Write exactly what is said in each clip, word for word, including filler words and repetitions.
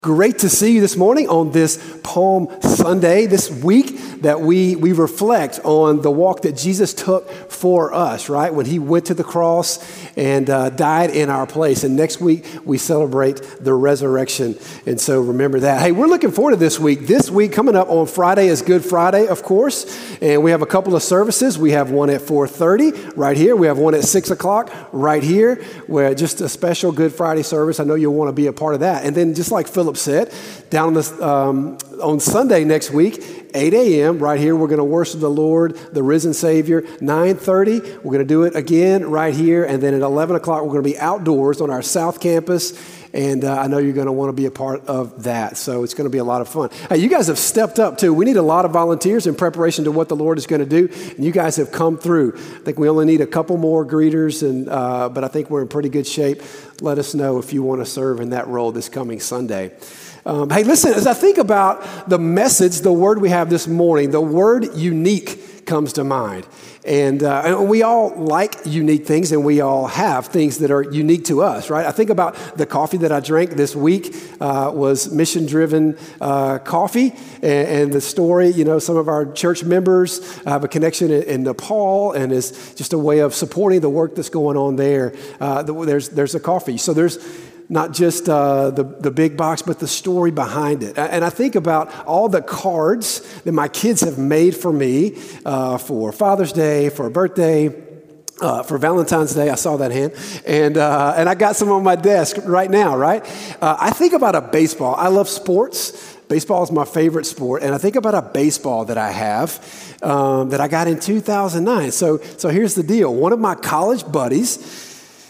Great to see you this morning on this Palm Sunday, this week that we, we reflect on the walk that Jesus took for us, right? When he went to the cross and uh, died in our place. And next week, we celebrate the resurrection. And so remember that. Hey, we're looking forward to this week. This week coming up on Friday is Good Friday, of course. And we have a couple of services. We have one at four thirty right here. We have one at six o'clock right here, where just a special Good Friday service. I know you'll want to be a part of that. And then just like Philip said, down on, this, um, on Sunday next week, eight a.m. right here, we're going to worship the Lord, the risen Savior. nine thirty, we're going to do it again right here. And then at eleven o'clock, we're going to be outdoors on our South Campus. And uh, I know you're going to want to be a part of that. So it's going to be a lot of fun. Hey, you guys have stepped up too. We need a lot of volunteers in preparation to what the Lord is going to do. And you guys have come through. I think we only need a couple more greeters, and uh, but I think we're in pretty good shape. Let us know if you want to serve in that role this coming Sunday. Um, hey, listen, as I think about the message, the word we have this morning, the word unique comes to mind. And, uh, and we all like unique things, and we all have things that are unique to us, right? I think about the coffee that I drank this week uh, was mission-driven uh, coffee, and, and the story, you know, some of our church members have a connection in, in Nepal, and is just a way of supporting the work that's going on there. Uh, there's there's a coffee. So there's not just uh, the, the big box, but the story behind it. And I think about all the cards that my kids have made for me uh, for Father's Day, for a birthday, uh, for Valentine's Day. I saw that hand. And uh, and I got some on my desk right now, right? Uh, I think about a baseball. I love sports. Baseball is my favorite sport. And I think about a baseball that I have um, that I got in two thousand nine. So, so here's the deal. One of my college buddies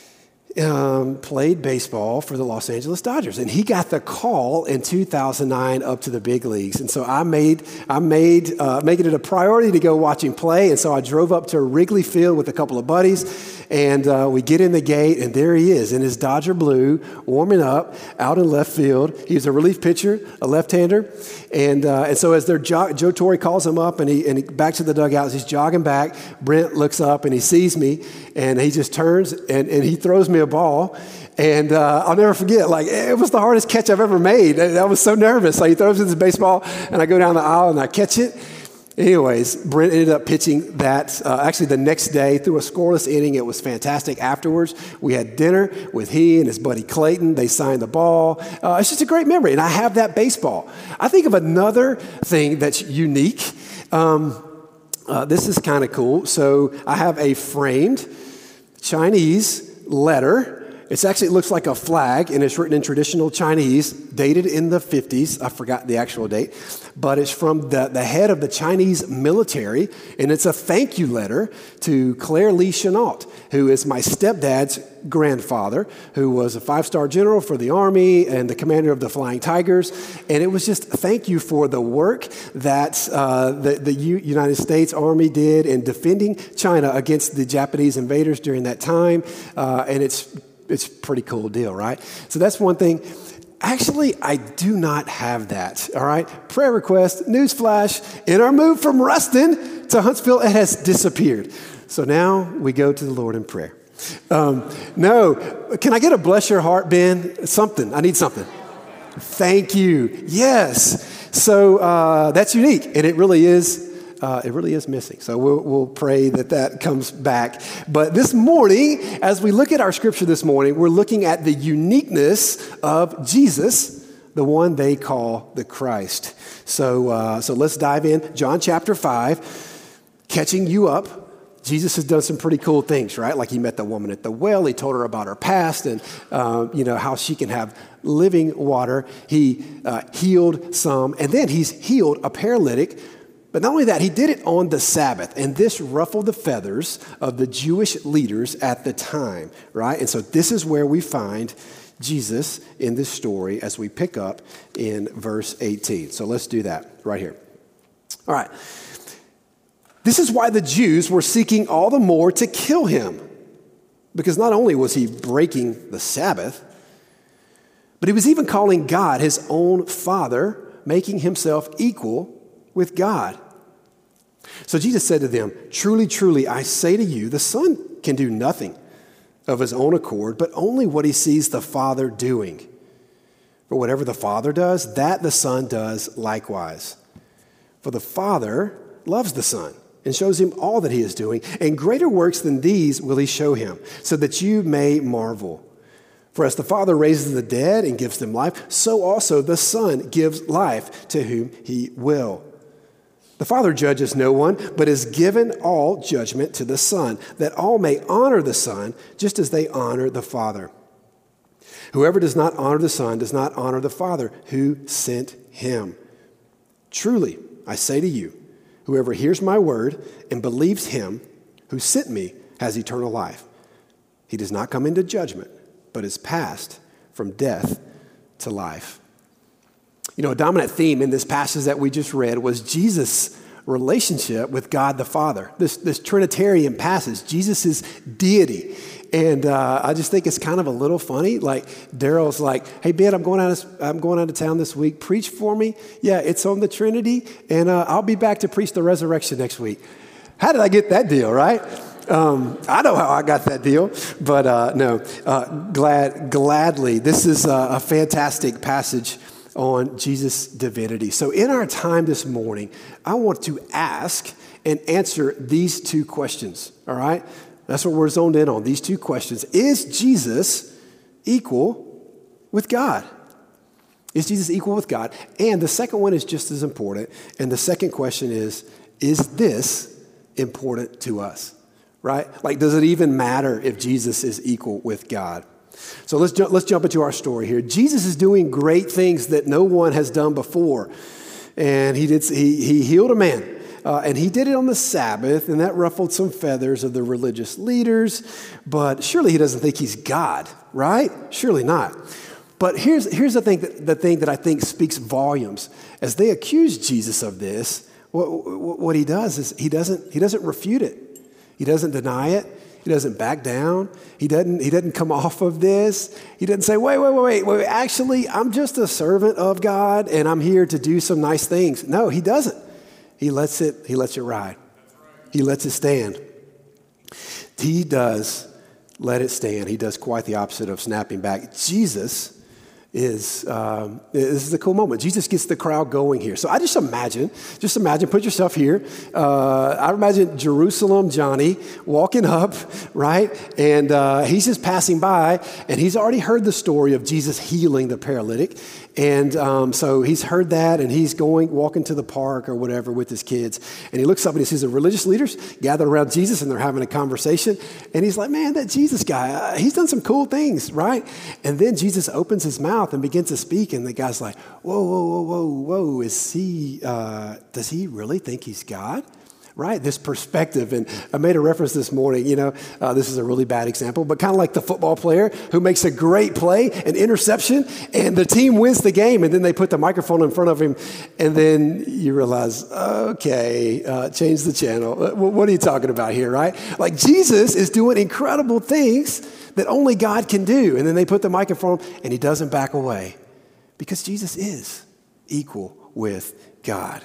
Um, played baseball for the Los Angeles Dodgers, and he got the call in two thousand nine up to the big leagues. And so I made I made uh, making it a priority to go watch him play. And so I drove up to Wrigley Field with a couple of buddies, and uh, we get in the gate, and there he is in his Dodger blue, warming up out in left field. He was a relief pitcher, a left-hander, and uh, and so as their jo- Joe Torre calls him up, and he and he back to the dugout as he's jogging back. Brent looks up and he sees me, and he just turns and, and he throws me a ball, and uh, I'll never forget, like, it was the hardest catch I've ever made. I was so nervous. So he throws me this baseball, and I go down the aisle, and I catch it. Anyways, Brent ended up pitching that, uh, actually the next day, through a scoreless inning. It was fantastic. Afterwards, we had dinner with he and his buddy Clayton. They signed the ball. Uh, it's just a great memory, and I have that baseball. I think of another thing that's unique. Um, uh, this is kind of cool. So I have a framed Chinese letter. It's actually, it looks like a flag, and it's written in traditional Chinese, dated in the fifties. I forgot the actual date, but it's from the, the head of the Chinese military, and it's a thank you letter to Claire Lee Chenault, who is my stepdad's grandfather, who was a five-star general for the Army and the commander of the Flying Tigers. And it was just a thank you for the work that uh, the, the U- United States Army did in defending China against the Japanese invaders during that time. Uh, and it's It's a pretty cool deal, right? So that's one thing. Actually, I do not have that, all right? Prayer request, newsflash, in our move from Ruston to Huntsville, it has disappeared. So now we go to the Lord in prayer. Um, no, can I get a bless your heart, Ben? Something, I need something. Thank you, yes. So uh, that's unique, and it really is Uh, it really is missing. So we'll, we'll pray that that comes back. But this morning, as we look at our scripture this morning, we're looking at the uniqueness of Jesus, the one they call the Christ. So, uh, so let's dive in. John chapter five, catching you up. Jesus has done some pretty cool things, right? Like he met the woman at the well. He told her about her past and, uh, you know, how she can have living water. He uh, healed some, and then he's healed a paralytic. But not only that, he did it on the Sabbath, and this ruffled the feathers of the Jewish leaders at the time, right? And so this is where we find Jesus in this story as we pick up in verse eighteen. So let's do that right here. All right. This is why the Jews were seeking all the more to kill him, because not only was he breaking the Sabbath, but he was even calling God his own Father, making himself equal with God. So Jesus said to them, "Truly, truly, I say to you, the Son can do nothing of his own accord, but only what he sees the Father doing. For whatever the Father does, that the Son does likewise. For the Father loves the Son and shows him all that he is doing, and greater works than these will he show him, so that you may marvel. For as the Father raises the dead and gives them life, so also the Son gives life to whom he will. The Father judges no one, but has given all judgment to the Son, that all may honor the Son just as they honor the Father. Whoever does not honor the Son does not honor the Father who sent him. Truly, I say to you, whoever hears my word and believes him who sent me has eternal life. He does not come into judgment, but is passed from death to life. You know, a dominant theme in this passage that we just read was Jesus' relationship with God the Father. This, this Trinitarian passage, Jesus' deity. And uh, I just think it's kind of a little funny. Like Daryl's like, "Hey Ben, I'm going out. Of, I'm going out of town this week. Preach for me." Yeah, it's on the Trinity, and uh, I'll be back to preach the resurrection next week. How did I get that deal? Right? Um, I know how I got that deal, but uh, no. Uh, glad, gladly, this is a, a fantastic passage on Jesus' divinity. So, in our time this morning, I want to ask and answer these two questions. All right. That's what we're zoned in on, these two questions. Is Jesus equal with God? Is Jesus equal with God? And the second one is just as important. And the second question is, is this important to us? Right? Like, does it even matter if Jesus is equal with God? So let's, ju- let's jump into our story here. Jesus is doing great things that no one has done before. And he did. He, he healed a man. Uh, and he did it on the Sabbath, and that ruffled some feathers of the religious leaders. But surely he doesn't think he's God, right? Surely not. But here's, here's the, thing that, the thing that I think speaks volumes. As they accuse Jesus of this, what, what he does is he doesn't, he doesn't refute it. He doesn't deny it. He doesn't back down. He doesn't, he doesn't come off of this. He doesn't say, wait, wait, wait, wait, wait. Actually, I'm just a servant of God, and I'm here to do some nice things. No, he doesn't. He lets it, he lets it ride. He lets it stand. He does let it stand. He does quite the opposite of snapping back. Jesus is, um, this is a cool moment. Jesus gets the crowd going here. So I just imagine, just imagine, put yourself here. Uh, I imagine Jerusalem Johnny walking up, right? And uh, he's just passing by, and he's already heard the story of Jesus healing the paralytic. And um, so he's heard that, and he's going, walking to the park or whatever with his kids. And he looks up and he sees the religious leaders gathered around Jesus, and they're having a conversation. And he's like, man, that Jesus guy, uh, he's done some cool things, right? And then Jesus opens his mouth and begins to speak, and the guy's like, whoa, whoa, whoa, whoa, whoa, is he, uh, does he really think he's God? Right? This perspective. And I made a reference this morning, you know, uh, this is a really bad example, but kind of like the football player who makes a great play, an interception, and the team wins the game, and then they put the microphone in front of him, and then you realize, okay, uh, change the channel. What are you talking about here, right? Like Jesus is doing incredible things that only God can do, and then they put the microphone, and he doesn't back away because Jesus is equal with God.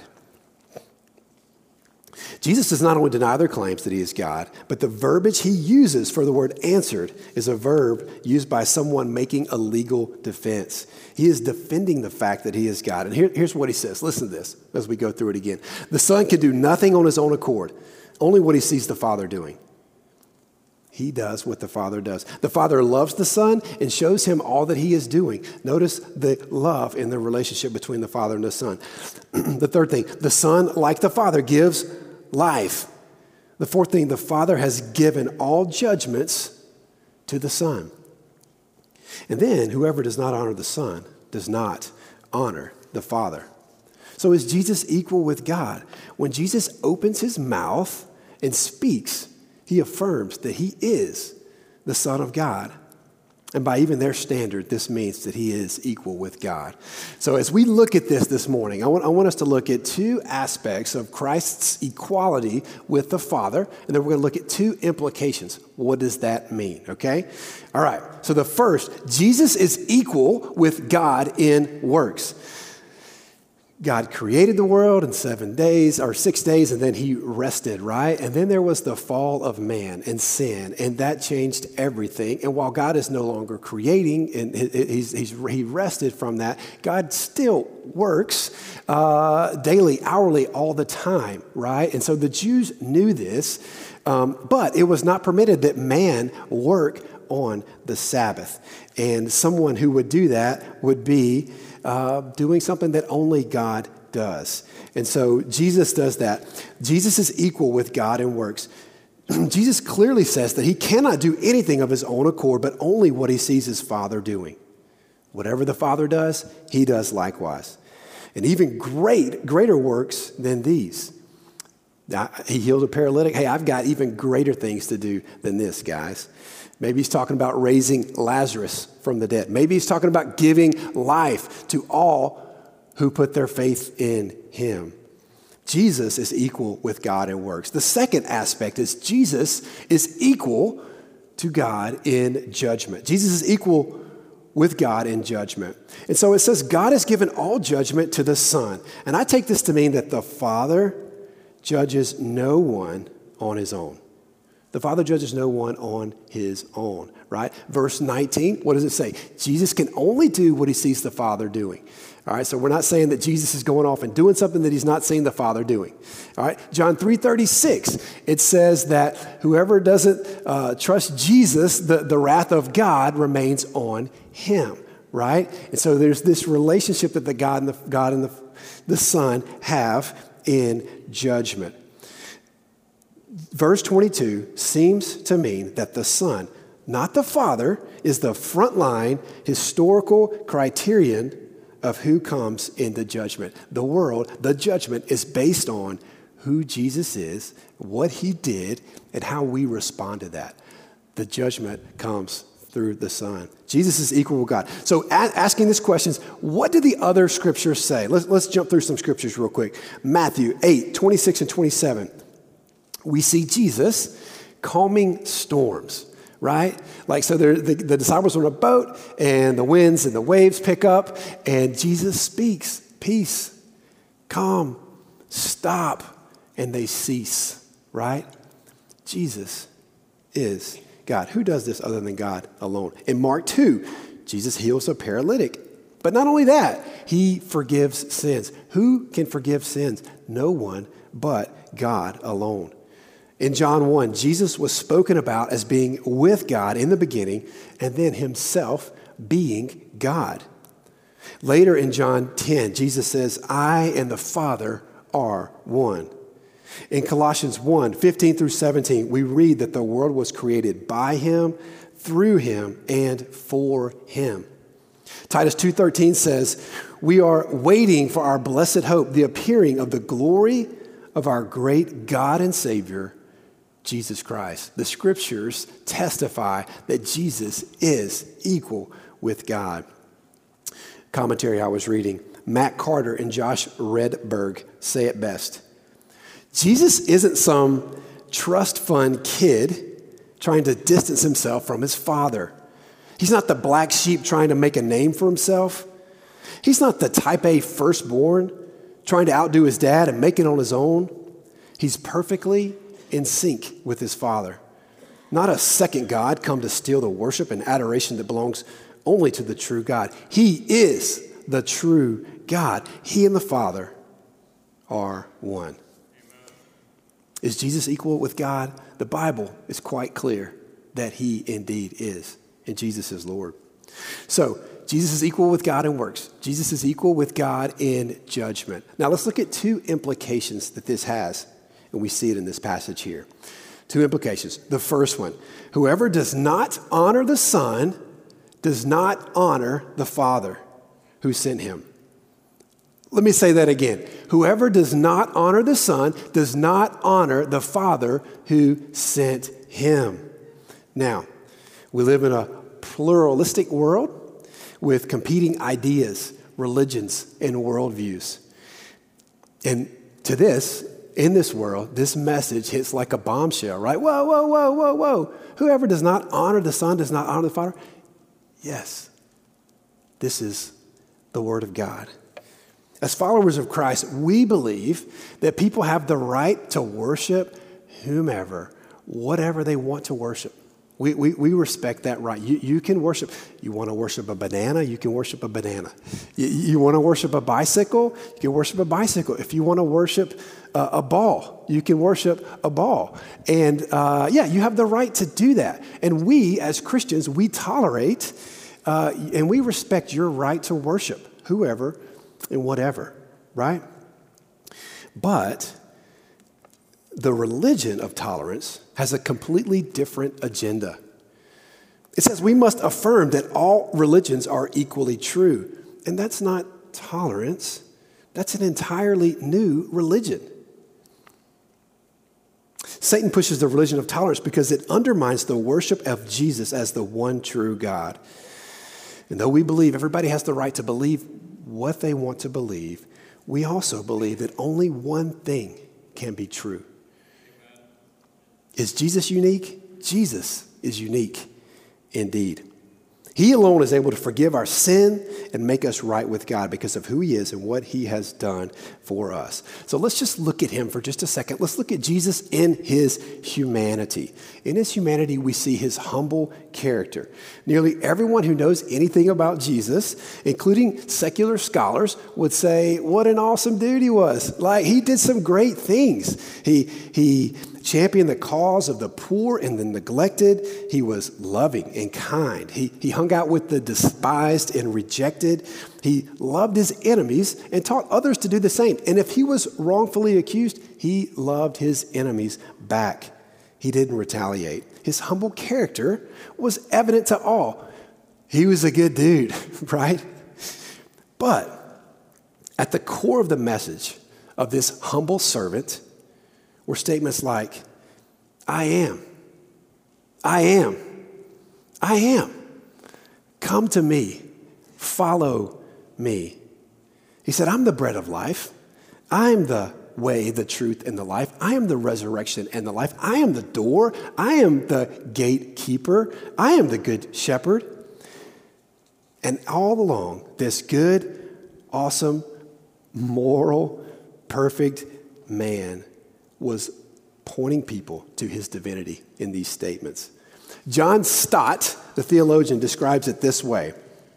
Jesus does not only deny their claims that he is God, but the verbiage he uses for the word answered is a verb used by someone making a legal defense. He is defending the fact that he is God. And here, here's what he says. Listen to this as we go through it again. The Son can do nothing on his own accord, only what he sees the Father doing. He does what the Father does. The Father loves the Son and shows him all that he is doing. Notice the love in the relationship between the Father and the Son. The third thing, the Son, like the Father, gives life. The fourth thing, the Father has given all judgments to the Son. And then whoever does not honor the Son does not honor the Father. So is Jesus equal with God? When Jesus opens his mouth and speaks, he affirms that he is the Son of God. And by even their standard, this means that he is equal with God. So as we look at this this morning, I want, I want us to look at two aspects of Christ's equality with the Father, and then we're going to look at two implications. What does that mean, okay? All right, so the first, Jesus is equal with God in works. God created the world in seven days or six days, and then he rested, right? And then there was the fall of man and sin, and that changed everything. And while God is no longer creating and he's, he's, he rested from that, God still works uh, daily, hourly, all the time, right? And so the Jews knew this, um, but it was not permitted that man work on the Sabbath. And someone who would do that would be Uh, doing something that only God does. And so Jesus does that. Jesus is equal with God in works. Jesus clearly says that he cannot do anything of his own accord, but only what he sees his Father doing. Whatever the Father does, he does likewise. And even great, greater works than these. Now, he healed a paralytic. Hey, I've got even greater things to do than this, guys. Maybe he's talking about raising Lazarus from the dead. Maybe he's talking about giving life to all who put their faith in him. Jesus is equal with God in works. The second aspect is Jesus is equal to God in judgment. Jesus is equal with God in judgment. And so it says God has given all judgment to the Son. And I take this to mean that the Father judges no one on his own. The Father judges no one on his own, right? Verse nineteen, what does it say? Jesus can only do what he sees the Father doing. All right, so we're not saying that Jesus is going off and doing something that he's not seeing the Father doing. All right, John three thirty-six, it says that whoever doesn't uh, trust Jesus, the, the wrath of God remains on him, right? And so there's this relationship that the God and the God and the, the Son have in judgment. Verse twenty-two seems to mean that the Son, not the Father, is the frontline historical criterion of who comes into judgment. The world, the judgment is based on who Jesus is, what he did, and how we respond to that. The judgment comes through the Son. Jesus is equal with God. So a- asking these questions, what do the other scriptures say? Let's, let's jump through some scriptures real quick. Matthew eight, twenty-six and twenty-seven. We see Jesus calming storms, right? Like, so the, the disciples are on a boat and the winds and the waves pick up and Jesus speaks, peace, calm, stop, and they cease, right? Jesus is God. Who does this other than God alone? In Mark two, Jesus heals a paralytic. But not only that, he forgives sins. Who can forgive sins? No one but God alone. In John one, Jesus was spoken about as being with God in the beginning and then himself being God. Later in John ten, Jesus says, I and the Father are one. In Colossians one, fifteen through seventeen, we read that the world was created by him, through him, and for him. Titus two thirteen says, we are waiting for our blessed hope, the appearing of the glory of our great God and Savior, Jesus Christ. The scriptures testify that Jesus is equal with God. Commentary I was reading, Matt Carter and Josh Redberg say it best. Jesus isn't some trust fund kid trying to distance himself from his Father. He's not the black sheep trying to make a name for himself. He's not the type A firstborn trying to outdo his dad and make it on his own. He's perfectly in sync with his Father. Not a second God come to steal the worship and adoration that belongs only to the true God. He is the true God. He and the Father are one. Amen. Is Jesus equal with God? The Bible is quite clear that he indeed is, and Jesus is Lord. So, Jesus is equal with God in works. Jesus is equal with God in judgment. Now, let's look at two implications that this has. And we see it in this passage here. Two implications. The first one, whoever does not honor the Son does not honor the Father who sent him. Let me say that again. Whoever does not honor the Son does not honor the Father who sent him. Now, we live in a pluralistic world with competing ideas, religions, and worldviews. And to this, in this world, this message hits like a bombshell, right? Whoa, whoa, whoa, whoa, whoa. Whoever does not honor the Son does not honor the Father. Yes, this is the Word of God. As followers of Christ, we believe that people have the right to worship whomever, whatever they want to worship. We, we, we respect that right. You, you can worship. You want to worship a banana, you can worship a banana. You, you want to worship a bicycle, you can worship a bicycle. If you want to worship a, a ball, you can worship a ball. And uh, yeah, you have the right to do that. And we, as Christians, we tolerate uh, and we respect your right to worship whoever and whatever, right? But the religion of tolerance has a completely different agenda. It says we must affirm that all religions are equally true. And that's not tolerance. That's an entirely new religion. Satan pushes the religion of tolerance because it undermines the worship of Jesus as the one true God. And though we believe everybody has the right to believe what they want to believe, we also believe that only one thing can be true. Is Jesus unique? Jesus is unique indeed. He alone is able to forgive our sin and make us right with God because of who he is and what he has done for us. So let's just look at him for just a second. Let's look at Jesus in his humanity. In his humanity, we see his humble character. Nearly everyone who knows anything about Jesus, including secular scholars, would say what an awesome dude he was. Like, he did some great things. He, he championed the cause of the poor and the neglected. He was loving and kind. He, he hung out with the despised and rejected. He loved his enemies and taught others to do the same. And if he was wrongfully accused, he loved his enemies back. He didn't retaliate. His humble character was evident to all. He was a good dude, right? But at the core of the message of this humble servant were statements like, I am, I am, I am. Come to me, follow me. He said, I'm the bread of life. I'm the way, the truth, and the life. I am the resurrection and the life. I am the door. I am the gatekeeper. I am the good shepherd. And all along, this good, awesome, moral, perfect man was pointing people to his divinity in these statements. John Stott, the theologian, describes it this way.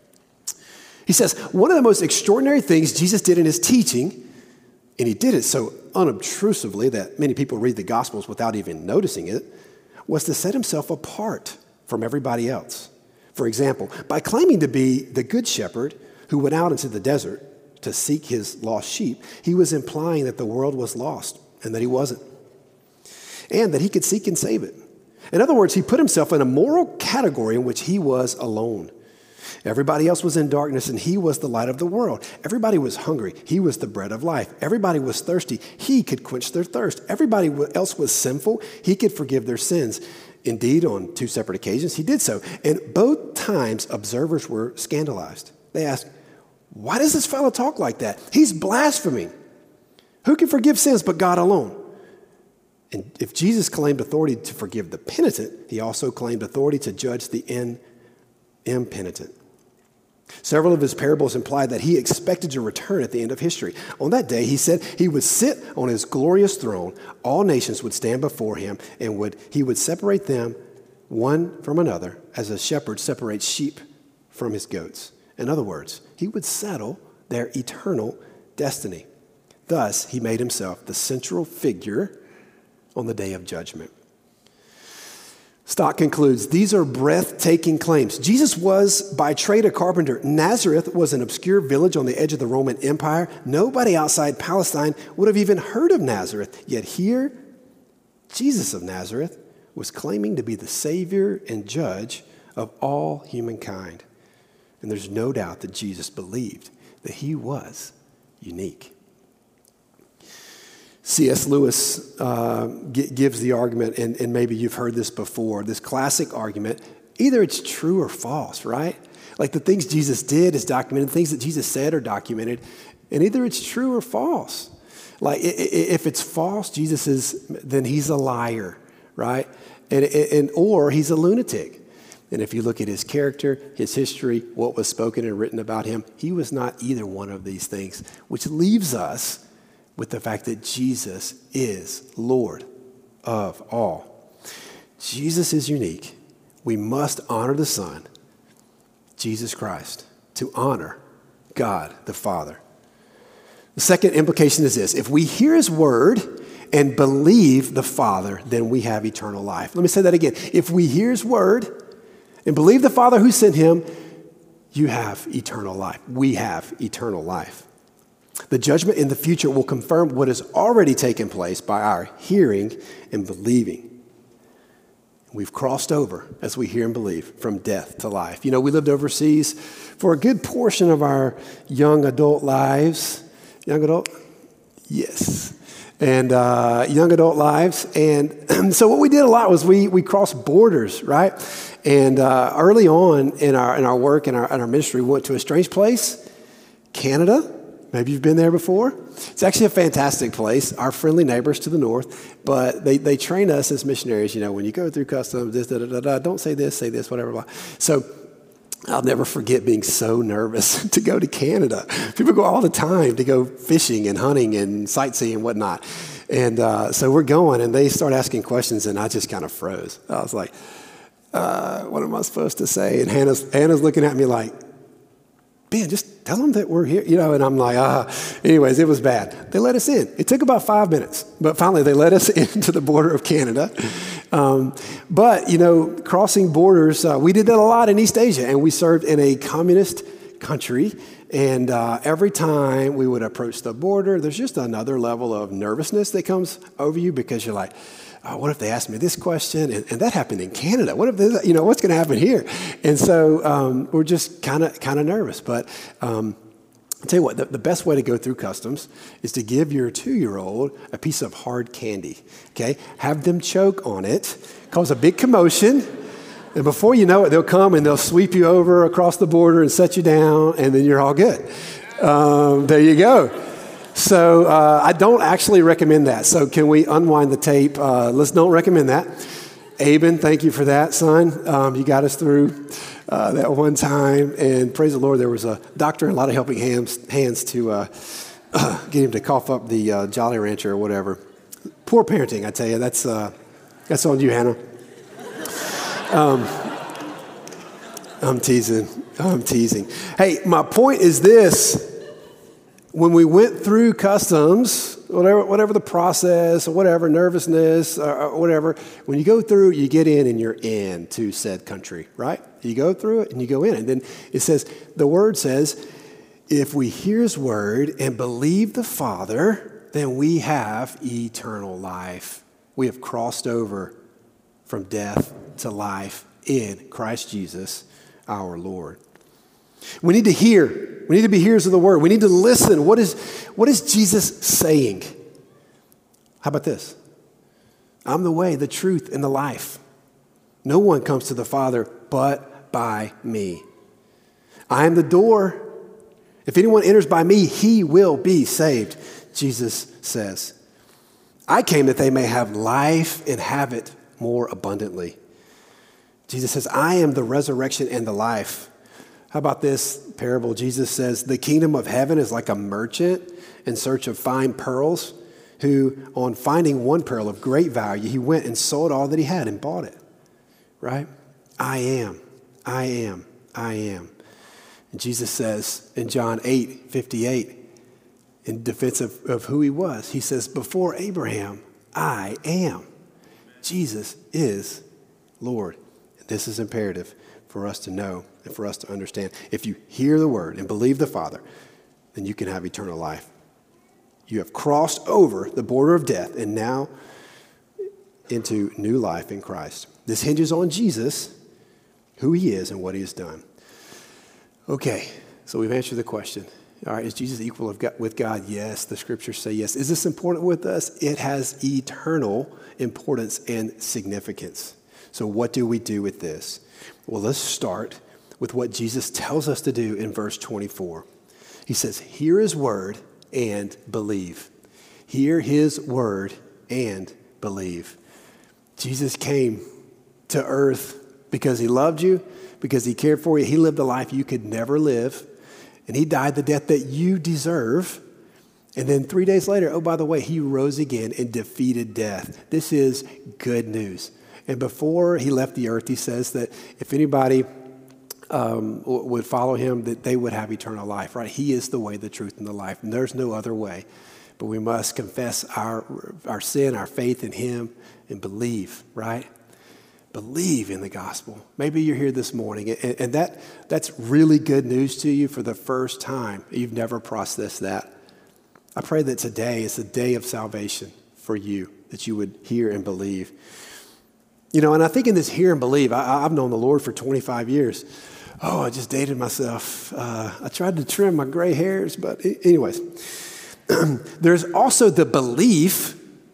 He says, one of the most extraordinary things Jesus did in his teaching, and he did it so unobtrusively that many people read the Gospels without even noticing it, was to set himself apart from everybody else. For example, by claiming to be the good shepherd who went out into the desert to seek his lost sheep, he was implying that the world was lost and that he wasn't, and that he could seek and save it. In other words, he put himself in a moral category in which he was alone. Everybody else was in darkness, and he was the light of the world. Everybody was hungry. He was the bread of life. Everybody was thirsty. He could quench their thirst. Everybody else was sinful. He could forgive their sins. Indeed, on two separate occasions, he did so. And both times, observers were scandalized. They asked, why does this fellow talk like that? He's blaspheming. Who can forgive sins but God alone? And if Jesus claimed authority to forgive the penitent, he also claimed authority to judge the in, impenitent. Several of his parables implied that he expected to return at the end of history. On that day, he said he would sit on his glorious throne. All nations would stand before him, and would he would separate them one from another as a shepherd separates sheep from his goats. In other words, he would settle their eternal destiny. Thus, he made himself the central figure on the day of judgment. Stott concludes, these are breathtaking claims. Jesus was by trade a carpenter. Nazareth was an obscure village on the edge of the Roman Empire. Nobody outside Palestine would have even heard of Nazareth. Yet here, Jesus of Nazareth was claiming to be the Savior and judge of all humankind. And there's no doubt that Jesus believed that he was unique. C S Lewis uh, g- gives the argument, and, and maybe you've heard this before, this classic argument, either it's true or false, right? Like the things Jesus did is documented, things that Jesus said are documented, and either it's true or false. Like if it's false, Jesus is, then he's a liar, right? And, and or he's a lunatic. And if you look at his character, his history, what was spoken and written about him, he was not either one of these things, which leaves us with the fact that Jesus is Lord of all. Jesus is unique. We must honor the Son, Jesus Christ, to honor God the Father. The second implication is this: if we hear his word and believe the Father, then we have eternal life. Let me say that again. If we hear his word and believe the Father who sent him, you have eternal life. We have eternal life. The judgment in the future will confirm what has already taken place by our hearing and believing. We've crossed over, as we hear and believe, from death to life. You know, we lived overseas for a good portion of our young adult lives. Young adult? Yes. And uh, young adult lives. And so what we did a lot was we we crossed borders, right? And uh, early on in our in our work, in our, in our ministry, we went to a strange place, Canada. Maybe you've been there before. It's actually a fantastic place. Our friendly neighbors to the north, but they, they train us as missionaries, you know, when you go through customs, this, da, da, da, da, don't say this, say this, whatever. Blah. So I'll never forget being so nervous to go to Canada. People go all the time to go fishing and hunting and sightseeing and whatnot. And uh, so we're going, and they start asking questions, and I just kind of froze. I was like, uh, what am I supposed to say? And Hannah's, Hannah's looking at me like, Ben, just tell them that we're here, you know, and I'm like, ah. Anyways, it was bad. They let us in. It took about five minutes, but finally they let us into the border of Canada. Um, but, you know, crossing borders, uh, we did that a lot in East Asia, and we served in a communist country, and uh, every time we would approach the border, there's just another level of nervousness that comes over you because you're like, oh, what if they ask me this question? And, and that happened in Canada. What if this, you know, what's going to happen here? And so um, we're just kind of kind of nervous. But um, I'll tell you what, the, the best way to go through customs is to give your two-year-old a piece of hard candy, okay? Have them choke on it, cause a big commotion, and before you know it, they'll come and they'll sweep you over across the border and set you down, and then you're all good. Um, there you go. So uh, I don't actually recommend that. So can we unwind the tape? Uh, let's don't recommend that. Aben, thank you for that, son. Um, you got us through uh, that one time. And praise the Lord, there was a doctor and a lot of helping hands, hands to uh, uh, get him to cough up the uh, Jolly Rancher or whatever. Poor parenting, I tell you. That's, uh, that's on you, Hannah. Um, I'm teasing. I'm teasing. Hey, my point is this. When we went through customs, whatever whatever the process or whatever, nervousness or whatever, when you go through, you get in and you're in to said country, right? You go through it and you go in. And then it says, the word says, if we hear his word and believe the Father, then we have eternal life. We have crossed over from death to life in Christ Jesus, our Lord. We need to hear. We need to be hearers of the word. We need to listen. What is, what is Jesus saying? How about this? I'm the way, the truth, and the life. No one comes to the Father but by me. I am the door. If anyone enters by me, he will be saved, Jesus says. I came that they may have life and have it more abundantly. Jesus says, I am the resurrection and the life. How about this parable? Jesus says, the kingdom of heaven is like a merchant in search of fine pearls who, on finding one pearl of great value, he went and sold all that he had and bought it, right? I am, I am, I am. And Jesus says in John eight fifty-eight, in defense of, of who he was, he says, before Abraham, I am. Jesus is Lord. This is imperative for us to know and for us to understand. If you hear the word and believe the Father, then you can have eternal life. You have crossed over the border of death and now into new life in Christ. This hinges on Jesus, who he is and what he has done. Okay, so we've answered the question. All right, is Jesus equal with God? Yes, the scriptures say yes. Is this important with us? It has eternal importance and significance. So what do we do with this? Well, let's start with what Jesus tells us to do in verse twenty-four. He says, hear his word and believe. Hear his word and believe. Jesus came to earth because he loved you, because he cared for you. He lived a life you could never live, and he died the death that you deserve. And then three days later, oh, by the way, he rose again and defeated death. This is good news. And before he left the earth, he says that if anybody um, would follow him, that they would have eternal life, right? He is the way, the truth, and the life. And there's no other way. But we must confess our, our sin, our faith in him, and believe, right? Believe in the gospel. Maybe you're here this morning, and, and that that's really good news to you for the first time. You've never processed that. I pray that today is a day of salvation for you, that you would hear and believe. You know, and I think in this hear and believe, I, I've known the Lord for twenty-five years. Oh, I just dated myself. Uh, I tried to trim my gray hairs, but anyways. There's also the belief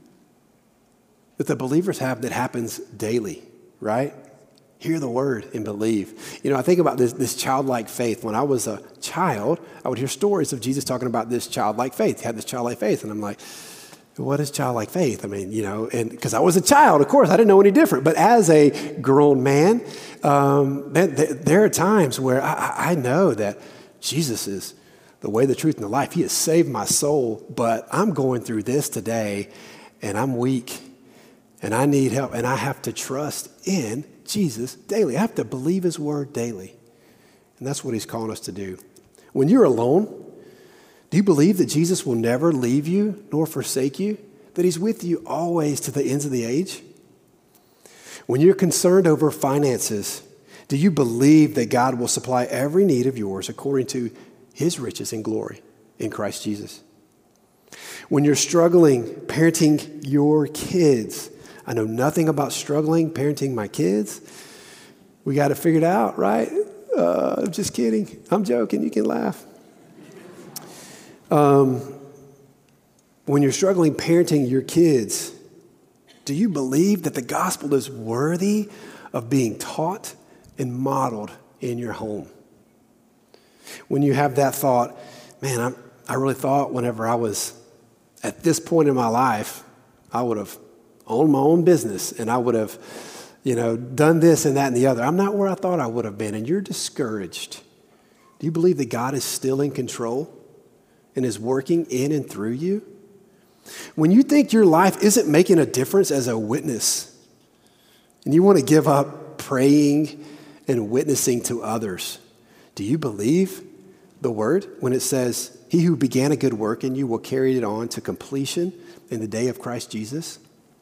that the believers have that happens daily, right? Hear the word and believe. You know, I think about this, this childlike faith. When I was a child, I would hear stories of Jesus talking about this childlike faith. He had this childlike faith, and I'm like, what is childlike faith? I mean, you know, and because I was a child, of course, I didn't know any different. But as a grown man, um, there are times where I, I know that Jesus is the way, the truth, and the life. He has saved my soul, but I'm going through this today, and I'm weak, and I need help, and I have to trust in Jesus daily. I have to believe his word daily, and that's what he's calling us to do. When you're alone, do you believe that Jesus will never leave you nor forsake you, that he's with you always to the ends of the age? When you're concerned over finances, do you believe that God will supply every need of yours according to his riches and glory in Christ Jesus? When you're struggling parenting your kids, I know nothing about struggling parenting my kids. We got to figure it out, right? Uh, I'm just kidding. I'm joking. You can laugh. Um, when you're struggling parenting your kids, do you believe that the gospel is worthy of being taught and modeled in your home? When you have that thought, man, I'm, I really thought whenever I was at this point in my life, I would have owned my own business and I would have, you know, done this and that and the other. I'm not where I thought I would have been, and you're discouraged. Do you believe that God is still in control and is working in and through you? When you think your life isn't making a difference as a witness, and you want to give up praying and witnessing to others, do you believe the word when it says, he who began a good work in you will carry it on to completion in the day of Christ Jesus?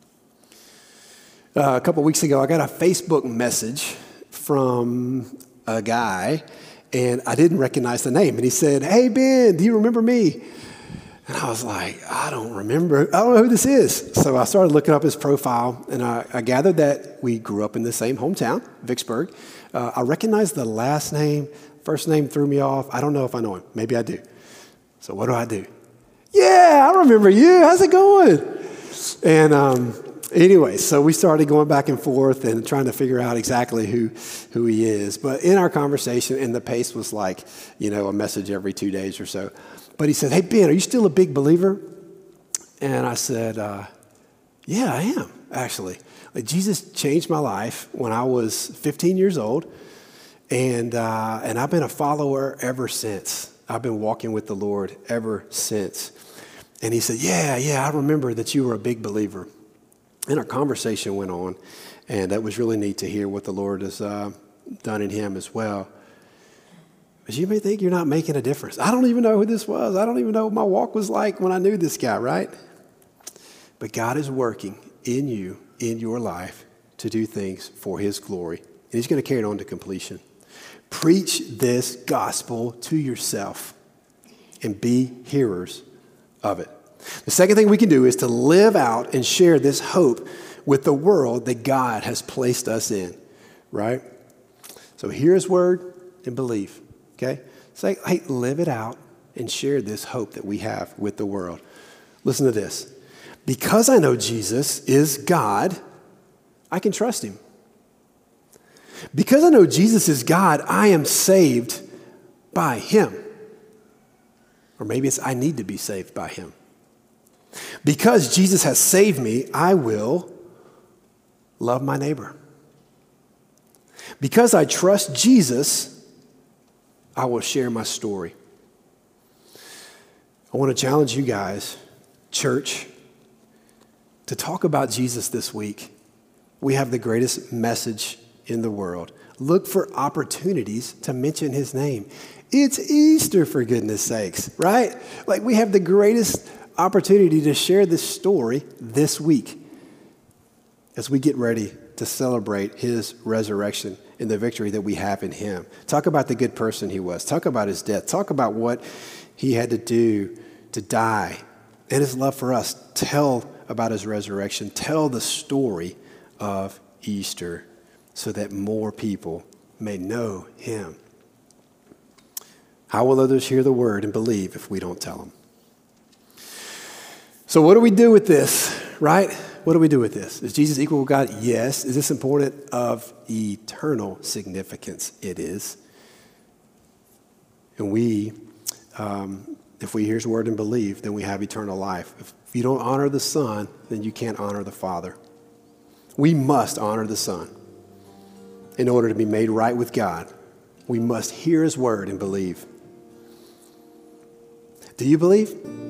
Uh, a couple weeks ago, I got a Facebook message from a guy, and I didn't recognize the name. And he said, hey, Ben, do you remember me? And I was like, I don't remember. I don't know who this is. So I started looking up his profile, and I, I gathered that we grew up in the same hometown, Vicksburg. Uh, I recognized the last name. First name threw me off. I don't know if I know him. Maybe I do. So what do I do? Yeah, I remember you. How's it going? And um, anyway, so we started going back and forth and trying to figure out exactly who, who he is. But in our conversation, and the pace was like, you know, a message every two days or so. But he said, hey, Ben, are you still a big believer? And I said, uh, yeah, I am, actually. Like, Jesus changed my life when I was fifteen years old. And uh, and I've been a follower ever since. I've been walking with the Lord ever since. And he said, yeah, yeah, I remember that you were a big believer. And our conversation went on, and that was really neat to hear what the Lord has uh, done in him as well. But you may think you're not making a difference. I don't even know who this was. I don't even know what my walk was like when I knew this guy, right? But God is working in you, in your life, to do things for his glory. And he's going to carry it on to completion. Preach this gospel to yourself and be hearers of it. The second thing we can do is to live out and share this hope with the world that God has placed us in, right? So hear his word and believe, okay? Say, hey, live it out and share this hope that we have with the world. Listen to this. Because I know Jesus is God, I can trust him. Because I know Jesus is God, I am saved by him. Or maybe it's I need to be saved by him. Because Jesus has saved me, I will love my neighbor. Because I trust Jesus, I will share my story. I want to challenge you guys, church, to talk about Jesus this week. We have the greatest message in the world. Look for opportunities to mention his name. It's Easter, for goodness sakes, right? Like, we have the greatest opportunity to share this story this week as we get ready to celebrate his resurrection and the victory that we have in him. Talk about the good person he was. Talk about his death. Talk about what he had to do to die and his love for us. Tell about his resurrection. Tell the story of Easter so that more people may know him. How will others hear the word and believe if we don't tell them? So what do we do with this, right? What do we do with this? Is Jesus equal with God? Yes. Is this important? Of eternal significance? It is. And we, um, if we hear his word and believe, then we have eternal life. If you don't honor the Son, then you can't honor the Father. We must honor the Son in order to be made right with God. We must hear his word and believe. Do you believe?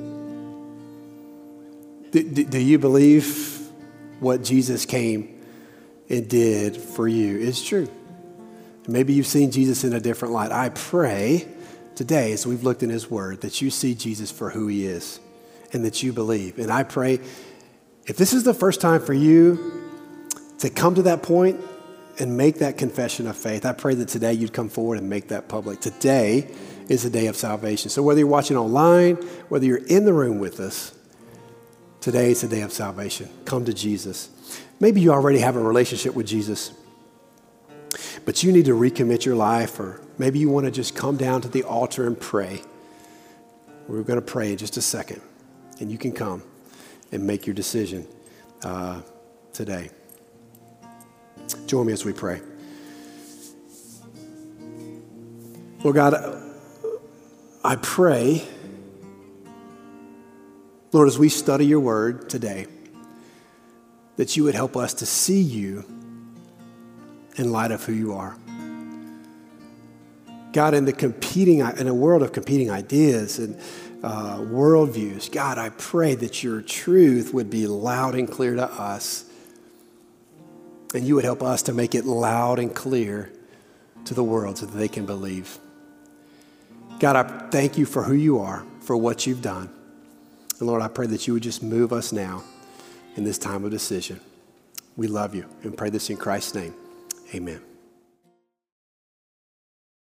Do, do, do you believe what Jesus came and did for you is true? Maybe you've seen Jesus in a different light. I pray today, as we've looked in his word, that you see Jesus for who he is and that you believe. And I pray, if this is the first time for you to come to that point and make that confession of faith, I pray that today you'd come forward and make that public. Today is the day of salvation. So whether you're watching online, whether you're in the room with us, today is the day of salvation. Come to Jesus. Maybe you already have a relationship with Jesus, but you need to recommit your life, or maybe you want to just come down to the altar and pray. We're going to pray in just a second, and you can come and make your decision uh, today. Join me as we pray. Lord God, I pray, Lord, as we study your word today, that you would help us to see you in light of who you are. God, in the competing, in a world of competing ideas and uh, worldviews, God, I pray that your truth would be loud and clear to us, and you would help us to make it loud and clear to the world so that they can believe. God, I thank you for who you are, for what you've done. And Lord, I pray that you would just move us now in this time of decision. We love you and pray this in Christ's name. Amen.